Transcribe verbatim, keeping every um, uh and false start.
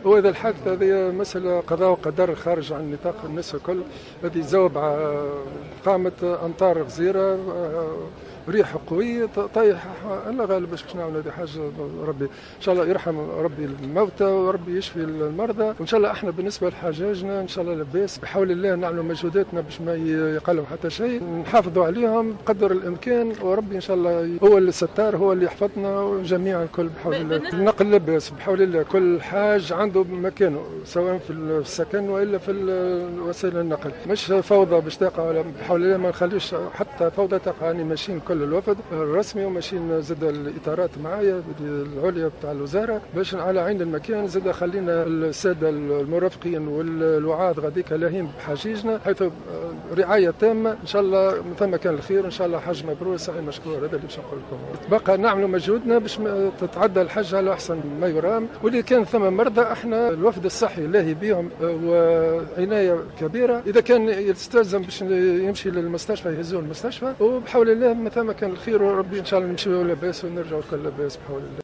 وإذا الحادثة هذه مسألة قضاء وقدر خارج عن نطاق الناس الكل. هذه زوبعة قامت أمطار غزيرة، ريح قوي طيح، الله غالب باش باش نعمل هذه حاجه. ربي ان شاء الله يرحم ربي الموتى وربي يشفي المرضى، وان شاء الله احنا بالنسبه لحجاجنا ان شاء الله لاباس بحول الله، نعملوا مجهوداتنا باش ما يقلوا حتى شيء، نحافظوا عليهم بقدر الامكان، وربي ان شاء الله هو اللي ستار، هو اللي يحفظنا جميعا الكل بحول الله. النقل لاباس بحول الله، كل حاج عنده مكانه سواء في السكن والا في وسائل النقل، مش فوضى باش تقع بحول الله، ما نخليش حتى فوضى تقع. يعني ماشيين كل الوفد الرسمي وماشيين زاد الاطارات معايا العليا بتاع الوزاره باش على عين المكان، زاد خلينا الساده المرافقين والوعاظ غاديك لاهين بحجيجنا، حيث رعايه تامه ان شاء الله ثم كان الخير ان شاء الله. حج مبرور سعي مشكور، هذا اللي باش نقول لكم. بقى نعملوا مجهودنا باش تتعدى الحج على احسن ما يرام، واللي كان ثم مرضى احنا الوفد الصحي لاهي بهم وعنايه كبيره، اذا كان يستلزم باش يمشي للمستشفى يهزوه المستشفى، وبحول الله ما ثم كان الخير، وربي ان شاء الله نمشيو لاباس ونرجعوا كل لاباس بحول الله.